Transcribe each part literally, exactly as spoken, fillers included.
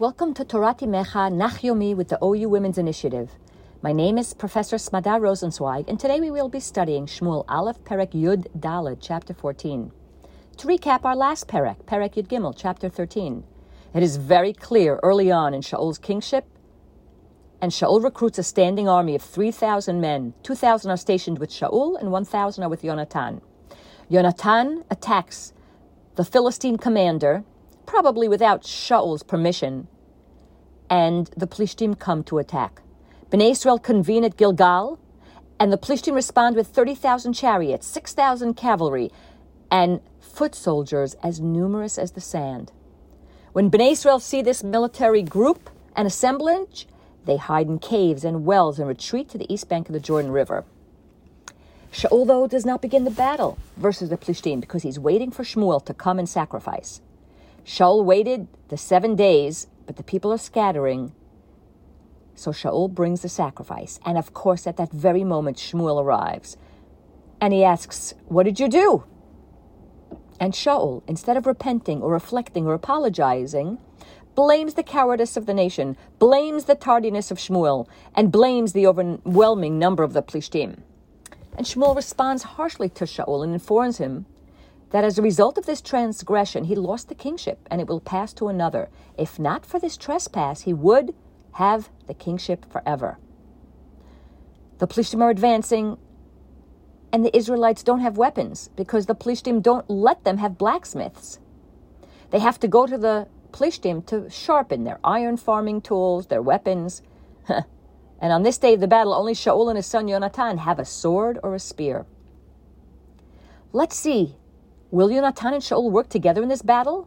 Welcome to Torat Imecha Nach Yomi with the O U Women's Initiative. My name is Professor Smada Rosenzweig, and today we will be studying Shmuel Aleph Perek Yud Daled, chapter fourteen. To recap our last Perek, Perek Yud Gimel, chapter thirteen, it is very clear early on in Shaul's kingship, and Shaul recruits a standing army of three thousand men. two thousand are stationed with Shaul, and one thousand are with Yonatan. Yonatan attacks the Philistine commander, probably without Shaul's permission, and the Plishtim come to attack. Bnei Israel convene at Gilgal, and the Plishtim respond with thirty thousand chariots, six thousand cavalry, and foot soldiers as numerous as the sand. When Bnei Israel see this military group and assemblage, they hide in caves and wells and retreat to the east bank of the Jordan River. Shaul, though, does not begin the battle versus the Plishtim because he's waiting for Shmuel to come and sacrifice. Shaul waited the seven days, but the people are scattering. So Shaul brings the sacrifice. And of course, at that very moment, Shmuel arrives. And he asks, "What did you do?" And Shaul, instead of repenting or reflecting or apologizing, blames the cowardice of the nation, blames the tardiness of Shmuel, and blames the overwhelming number of the Plishtim. And Shmuel responds harshly to Shaul and informs him that as a result of this transgression, he lost the kingship and it will pass to another. If not for this trespass, he would have the kingship forever. The Plishtim are advancing, and the Israelites don't have weapons because the Plishtim don't let them have blacksmiths. They have to go to the Plishtim to sharpen their iron farming tools, their weapons. And on this day of the battle, only Shaul and his son Yonatan have a sword or a spear. Let's see. Will Yonatan and Shaul work together in this battle?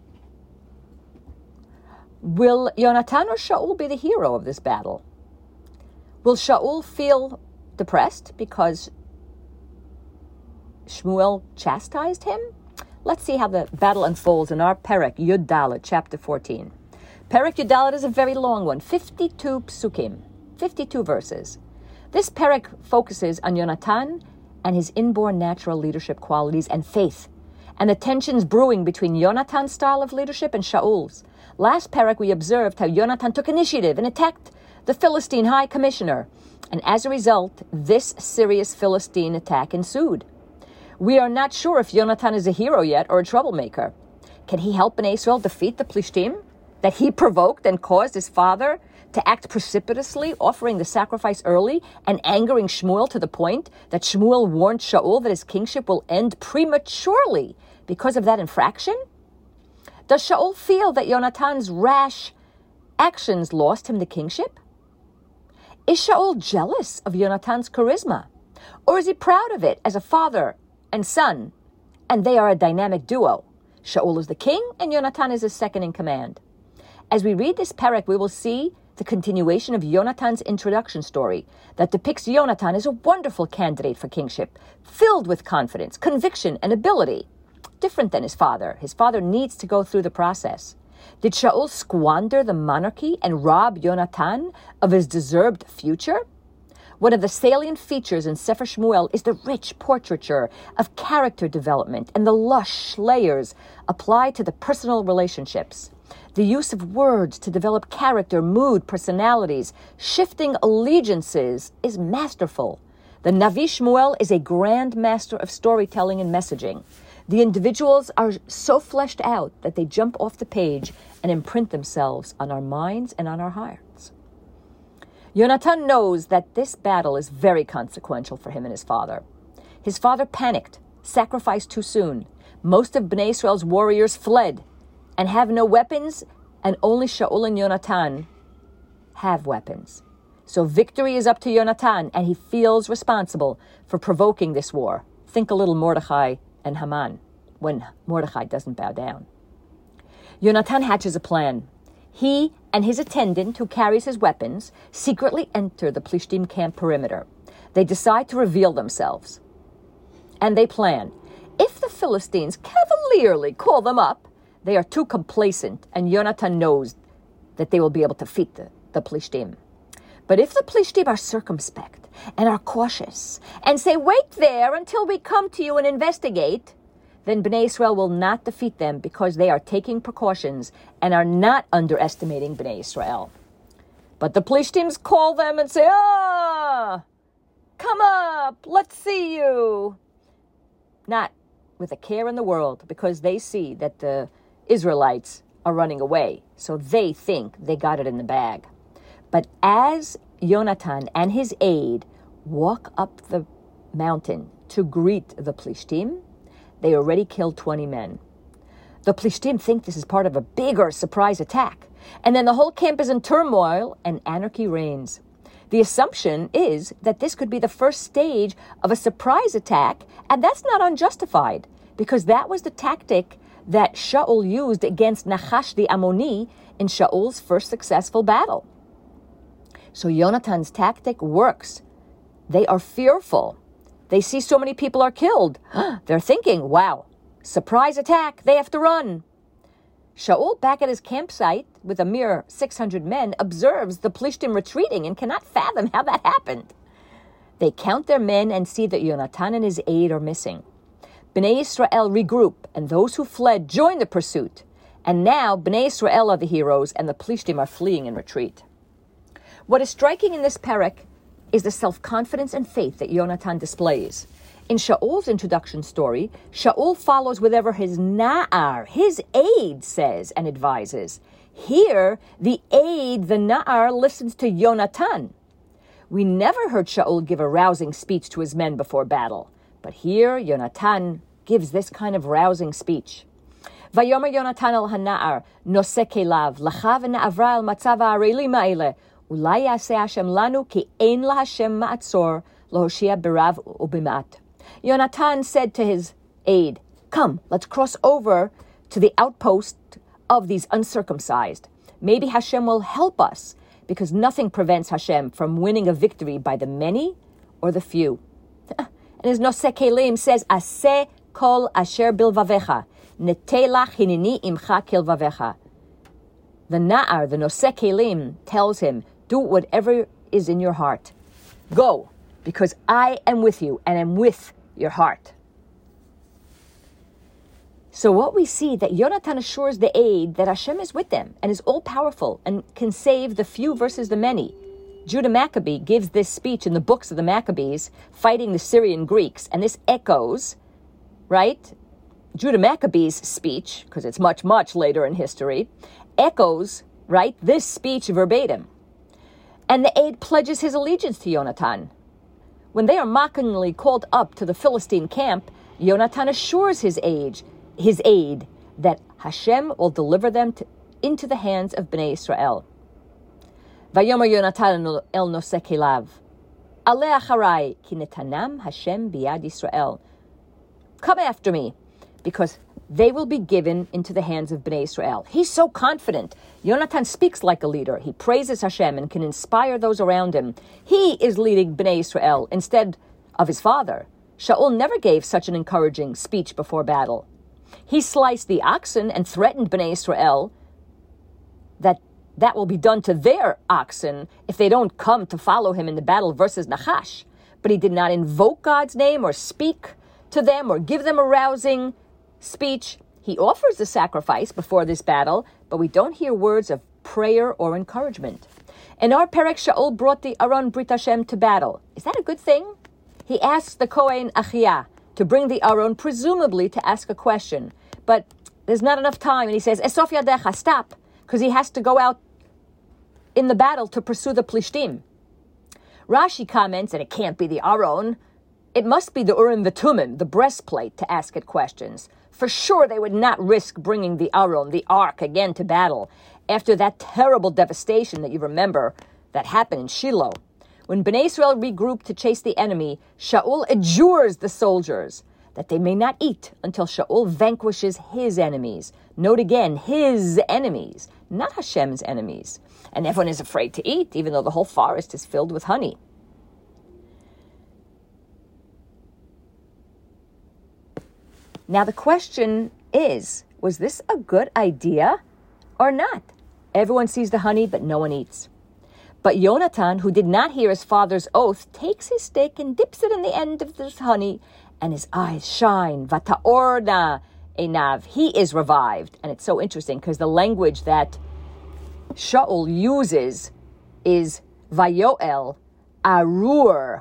Will Yonatan or Shaul be the hero of this battle? Will Shaul feel depressed because Shmuel chastised him? Let's see how the battle unfolds in our Perek Yud Daled, chapter fourteen. Perek Yud Daled is a very long one, fifty-two psukim, fifty-two verses. This Perek focuses on Yonatan and his inborn natural leadership qualities and faith, and the tensions brewing between Yonatan's style of leadership and Shaul's. Last Perek we observed how Yonatan took initiative and attacked the Philistine high commissioner, and as a result, this serious Philistine attack ensued. We are not sure if Yonatan is a hero yet or a troublemaker. Can he help Bnei Israel defeat the Plishtim that he provoked and caused his father to act precipitously, offering the sacrifice early and angering Shmuel to the point that Shmuel warned Shaul that his kingship will end prematurely because of that infraction? Does Shaul feel that Yonatan's rash actions lost him the kingship? Is Shaul jealous of Yonatan's charisma? Or is he proud of it as a father and son, and they are a dynamic duo? Shaul is the king, and Yonatan is his second in command. As we read this Perek, we will see the continuation of Yonatan's introduction story that depicts Yonatan as a wonderful candidate for kingship, filled with confidence, conviction, and ability. Different than his father. His father needs to go through the process. Did Shaul squander the monarchy and rob Yonatan of his deserved future? One of the salient features in Sefer Shmuel is the rich portraiture of character development and the lush layers applied to the personal relationships. The use of words to develop character, mood, personalities, shifting allegiances is masterful. The Navi Shmuel is a grand master of storytelling and messaging. The individuals are so fleshed out that they jump off the page and imprint themselves on our minds and on our hearts. Yonatan knows that this battle is very consequential for him and his father. His father panicked, sacrificed too soon. Most of Bnei Israel's warriors fled and have no weapons, and only Shaul and Yonatan have weapons. So victory is up to Yonatan, and he feels responsible for provoking this war. Think a little Mordechai and Haman, when Mordechai doesn't bow down. Yonatan hatches a plan. He and his attendant, who carries his weapons, secretly enter the Plishtim camp perimeter. They decide to reveal themselves. And they plan. If the Philistines cavalierly call them up, they are too complacent, and Yonatan knows that they will be able to defeat the, the Plishtim. But if the Plishtim are circumspect and are cautious and say, "Wait there until we come to you and investigate," then Bnei Israel will not defeat them because they are taking precautions and are not underestimating Bnei Israel. But the Plishtims call them and say, ah, come up, let's see you. Not with a care in the world, because they see that the Israelites are running away. So they think they got it in the bag. But as Yonatan and his aide walk up the mountain to greet the Plishtim, they already killed twenty men. The Plishtim think this is part of a bigger surprise attack. And then the whole camp is in turmoil and anarchy reigns. The assumption is that this could be the first stage of a surprise attack, and that's not unjustified, because that was the tactic that Shaul used against Nachash the Ammoni in Shaul's first successful battle. So Yonatan's tactic works. They are fearful. They see so many people are killed. They're thinking, wow, surprise attack, they have to run. Shaul, back at his campsite with a mere six hundred men, observes the Plishtim retreating and cannot fathom how that happened. They count their men and see that Yonatan and his aide are missing. Bnei Israel regroup, and those who fled join the pursuit. And now Bnei Israel are the heroes, and the Plishtim are fleeing in retreat. What is striking in this perek is the self-confidence and faith that Yonatan displays. In Shaul's introduction story, Shaul follows whatever his Na'ar, his aide, says and advises. Here, the aide, the Na'ar, listens to Yonatan. We never heard Shaul give a rousing speech to his men before battle. But here, Yonatan gives this kind of rousing speech. Vayomer Yonatan el Hana'ar, Noseh kelav, Lacha v'na'avra el matzav ha'arelim ha'ele, Ulai yaseh Hashem lanu ki ein la Hashem ma'atzor, Lahoshia berav u'bimat. Yonatan said to his aide, come, let's cross over to the outpost of these uncircumcised. Maybe Hashem will help us, because nothing prevents Hashem from winning a victory by the many or the few. And his Noseh Kelim says, Aseh kol asher bilvavecha, netelach hinini imcha kilvavecha. The Na'ar, the Noseh Kelim, tells him, do whatever is in your heart. Go, because I am with you and am with your heart. So what we see, that Yonatan assures the aide that Hashem is with them and is all-powerful and can save the few versus the many. Judah Maccabee gives this speech in the books of the Maccabees, fighting the Syrian Greeks, and this echoes, right? Judah Maccabee's speech, because it's much, much later in history, echoes, right, this speech verbatim. And the aide pledges his allegiance to Yonatan. When they are mockingly called up to the Philistine camp, Yonatan assures his aide, his aide that Hashem will deliver them to, into the hands of Bnei Israel. Vayomer Yonatan el Noseh kelav, Aleh acharai, ki netanam Hashem biyad Israel. Come after me, because they will be given into the hands of Bnei Israel. He's so confident. Yonatan speaks like a leader. He praises Hashem and can inspire those around him. He is leading Bnei Israel instead of his father. Shaul never gave such an encouraging speech before battle. He sliced the oxen and threatened Bnei Israel that that will be done to their oxen if they don't come to follow him in the battle versus Nachash. But he did not invoke God's name or speak to them or give them a rousing speech. He offers the sacrifice before this battle, but we don't hear words of prayer or encouragement. In our perek, Shaul brought the Aron Brit Hashem to battle. Is that a good thing? He asks the Kohen Achia to bring the Aron, presumably to ask a question. But there's not enough time, and he says, Esof yadecha, stop, because he has to go out in the battle to pursue the Plishtim. Rashi comments that it can't be the Aron. It must be the Urim V'Tumim, the breastplate, to ask it questions. For sure they would not risk bringing the Aron, the ark, again to battle after that terrible devastation that you remember that happened in Shiloh. When Bnei Israel regrouped to chase the enemy, Shaul adjures the soldiers that they may not eat until Shaul vanquishes his enemies. Note again, his enemies, not Hashem's enemies. And everyone is afraid to eat, even though the whole forest is filled with honey. Now the question is, was this a good idea or not? Everyone sees the honey, but no one eats. But Yonatan, who did not hear his father's oath, takes his stick and dips it in the end of this honey and his eyes shine. Vata'orna enav. He is revived. And it's so interesting because the language that Shaul uses is Vayoel arur.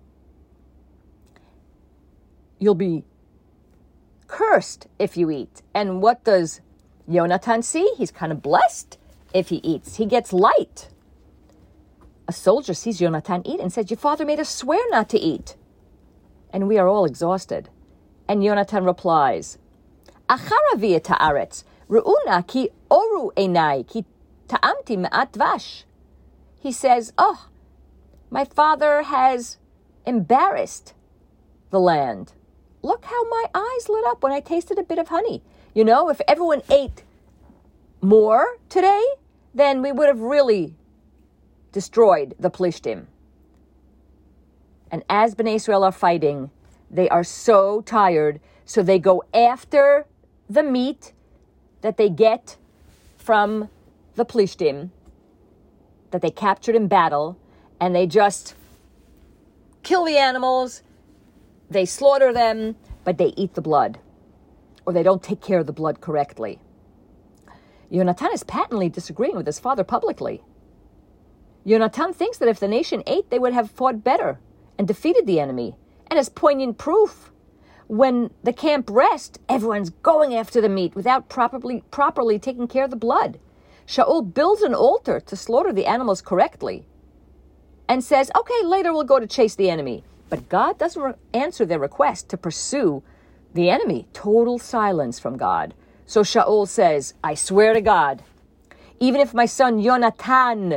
You'll be cursed if you eat. And what does Yonatan see? He's kind of blessed if he eats. He gets light. A soldier sees Yonatan eat and says, your father made us swear not to eat. And we are all exhausted. And Yonatan replies, Acharavi ta'aretz, ru'una ki oru enai, ki ta'amti me'at dvash. He says, oh, my father has embarrassed the land. Look how my eyes lit up when I tasted a bit of honey. You know, if everyone ate more today, then we would have really destroyed the Plishtim. And as Bnei Israel are fighting, they are so tired, so they go after the meat that they get from the Plishtim, that they captured in battle, and they just kill the animals, they slaughter them, but they eat the blood, or they don't take care of the blood correctly. Yonatan is patently disagreeing with his father publicly. Yonatan thinks that if the nation ate, they would have fought better and defeated the enemy. And as poignant proof, when the camp rests, everyone's going after the meat without properly properly taking care of the blood. Shaul builds an altar to slaughter the animals correctly and says, okay, later we'll go to chase the enemy. But God doesn't re- answer their request to pursue the enemy. Total silence from God. So Shaul says, I swear to God, even if my son Yonatan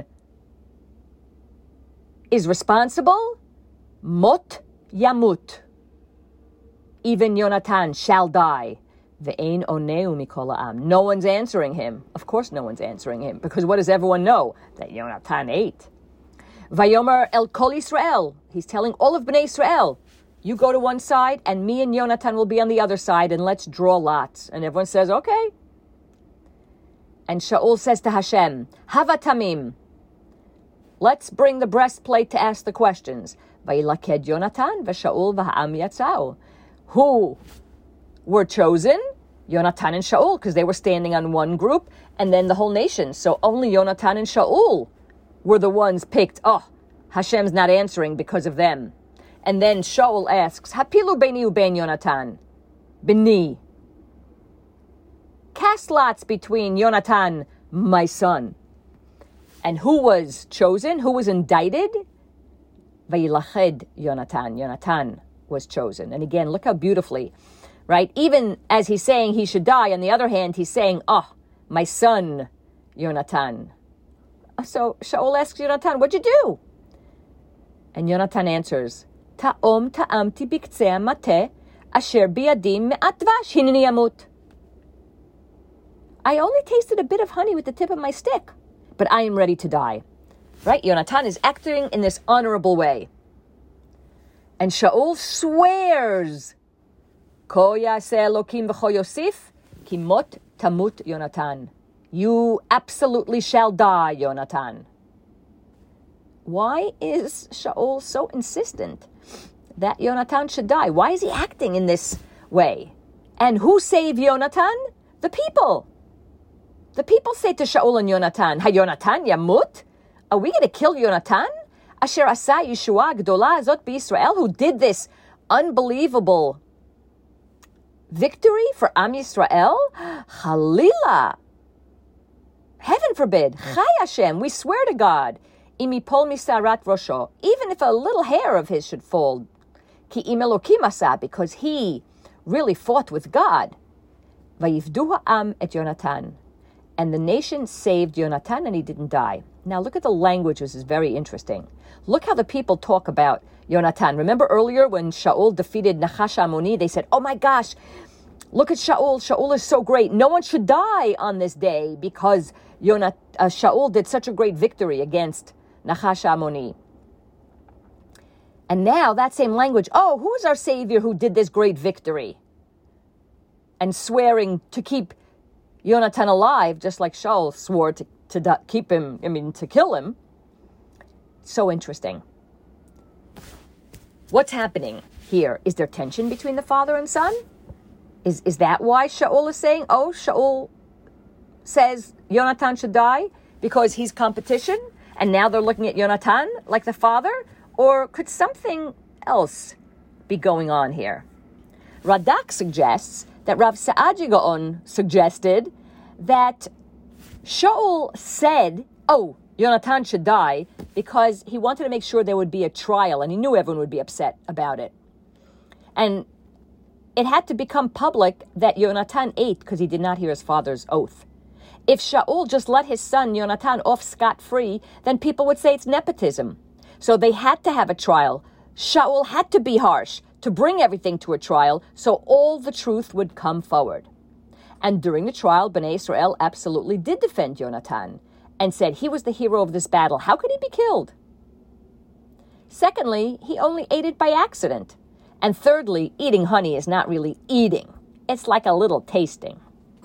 is responsible, mot yamut. Even Yonatan shall die. Ve'ein oneu mikol ha'am. No one's answering him. Of course no one's answering him, because what does everyone know? That Yonatan ate. Vayomer el kol Yisrael. He's telling all of Bnei Israel, you go to one side, and me and Yonatan will be on the other side, and let's draw lots. And everyone says, okay. And Shaul says to Hashem, Hava tamim. Let's bring the breastplate to ask the questions. Vayilaked Yonatan v'Shaul v'ha'am yatzau. Who were chosen? Yonatan and Shaul, because they were standing on one group, and then the whole nation. So only Yonatan and Shaul were the ones picked. Oh, Hashem's not answering because of them. And then Shaul asks, Hapilu beini ubein Yonatan, bini. Cast lots between Yonatan, my son. And who was chosen? Who was indicted? Vayilached Yonatan. Yonatan was chosen. And again, look how beautifully, right? Even as he's saying he should die, on the other hand, he's saying, oh, my son, Yonatan. So Shaul asks Yonatan, what'd you do? And Yonatan answers, Ta'om ta'amti biktzeh mateh asher biyadim me'at dvash hineni amut. I only tasted a bit of honey with the tip of my stick, but I am ready to die. Right? Yonatan is acting in this honorable way. And Shaul swears, Ko yaseh Elokim v'cho Yosif, ki mot tamut Yonatan. You absolutely shall die, Yonatan. Why is Shaul so insistent that Yonatan should die? Why is he acting in this way? And who saved Yonatan? The people. The people say to Shaul and Yonatan, Ha Yonatan yamut? Are we going to kill Yonatan? Asher asa Yeshua gdola azot b'Yisrael, who did this unbelievable victory for Am Yisrael? Chalila. Heaven forbid. Chai Hashem, we swear to God. Imipol misarat rosho, even if a little hair of his should fall. Ki im Elokim asa, because he really fought with God. Vayivdu ha'am et Yonatan. And the nation saved Yonatan, and he didn't die. Now look at the language, which is very interesting. Look how the people talk about Yonatan. Remember earlier when Shaul defeated Nachash Ammoni, they said, oh my gosh, look at Shaul. Shaul is so great. No one should die on this day because Yonat, uh, Shaul did such a great victory against Nachash Ammoni. And now that same language, oh, who is our Savior who did this great victory? And swearing to keep Yonatan alive, just like Shaul swore to, to da- keep him, I mean, to kill him. So interesting. what's happening here? Is there tension between the father and son? Is is that why Shaul is saying, oh, Shaul says Yonatan should die because he's competition, and now they're looking at Yonatan like the father? Or could something else be going on here? Radak suggests that Rav Saadia Gaon suggested that Shaul said, oh, Yonatan should die because he wanted to make sure there would be a trial, and he knew everyone would be upset about it. And it had to become public that Yonatan ate because he did not hear his father's oath. If Shaul just let his son Yonatan off scot-free, then people would say it's nepotism. So they had to have a trial. Shaul had to be harsh to bring everything to a trial so all the truth would come forward. And during the trial, Bnei Israel absolutely did defend Yonatan and said he was the hero of this battle. How could he be killed? Secondly, he only ate it by accident. And thirdly, eating honey is not really eating. It's like a little tasting.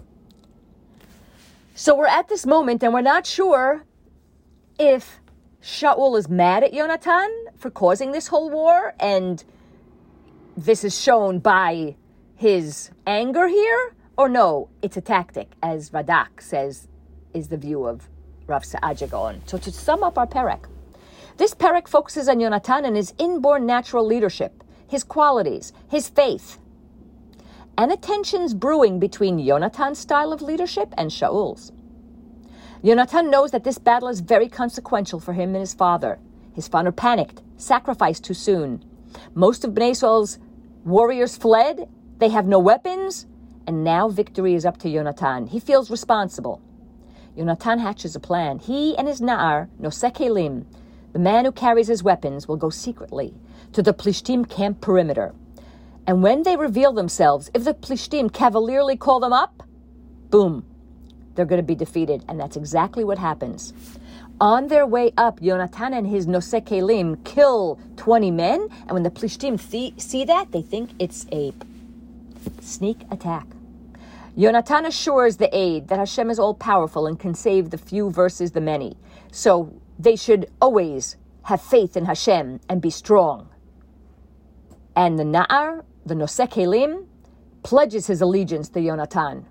So we're at this moment and we're not sure if Shaul is mad at Yonatan for causing this whole war, and this is shown by his anger here, or no, it's a tactic, as Radak says is the view of Rav Saadia Gaon. So to sum up our perek, this perek focuses on Yonatan and his inborn natural leadership, his qualities, his faith, and the tensions brewing between Yonatan's style of leadership and Shaul's. Yonatan knows that this battle is very consequential for him and his father. His father panicked, sacrificed too soon. Most of Bnei Israel's warriors fled, they have no weapons, and now victory is up to Yonatan. He feels responsible. Yonatan hatches a plan. He and his Na'ar, Noseh Kelim, the man who carries his weapons, will go secretly to the Plishtim camp perimeter. And when they reveal themselves, if the Plishtim cavalierly call them up, boom, they're going to be defeated. And that's exactly what happens. On their way up, Yonatan and his Noseh Kelim kill twenty men. And when the Plishtim th- see that, they think it's a sneak attack. Yonatan assures the aide that Hashem is all-powerful and can save the few versus the many. So they should always have faith in Hashem and be strong. And the Na'ar, the Noseh Kelim, pledges his allegiance to Yonatan.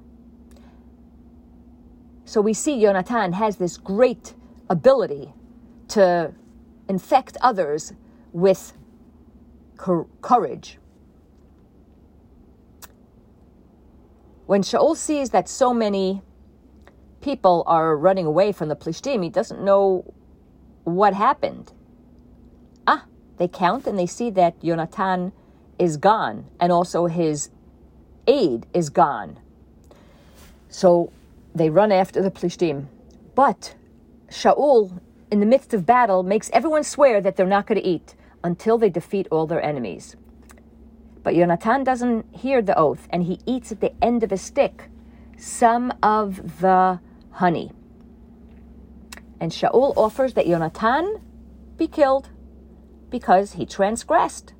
So we see Yonatan has this great ability to infect others with cor- courage. When Shaul sees that so many people are running away from the Plishtim, he doesn't know what happened. Ah, they count and they see that Yonatan is gone, and also his aide is gone. So they run after the Plishtim. But Shaul, in the midst of battle, makes everyone swear that they're not going to eat until they defeat all their enemies. But Yonatan doesn't hear the oath, and he eats at the end of a stick some of the honey. And Shaul offers that Yonatan be killed because he transgressed.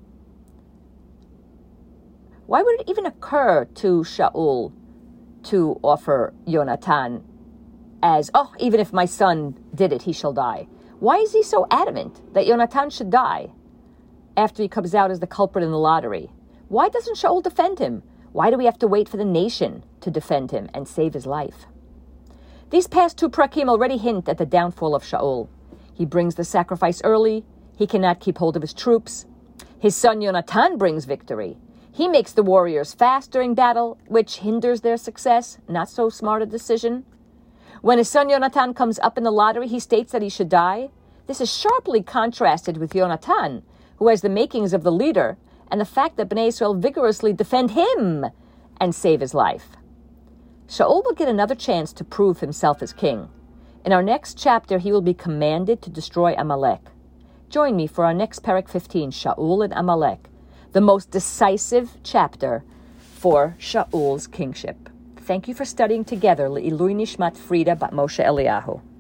Why would it even occur to Shaul to offer Yonatan as, oh, even if my son did it, he shall die? Why is he so adamant that Yonatan should die after he comes out as the culprit in the lottery? Why doesn't Shaul defend him? Why do we have to wait for the nation to defend him and save his life? These past two prakim already hint at the downfall of Shaul. He brings the sacrifice early. He cannot keep hold of his troops. His son Yonatan brings victory. He makes the warriors fast during battle, which hinders their success. Not so smart a decision. When his son Yonatan comes up in the lottery, he states that he should die. This is sharply contrasted with Yonatan, who has the makings of the leader, and the fact that Bnei Israel vigorously defend him and save his life. Shaul will get another chance to prove himself as king. In our next chapter, he will be commanded to destroy Amalek. Join me for our next Perek fifteen, Shaul and Amalek, the most decisive chapter for Shaul's kingship. Thank you for studying together. Le'ilui Nishmat Frida Bat Moshe Eliyahu.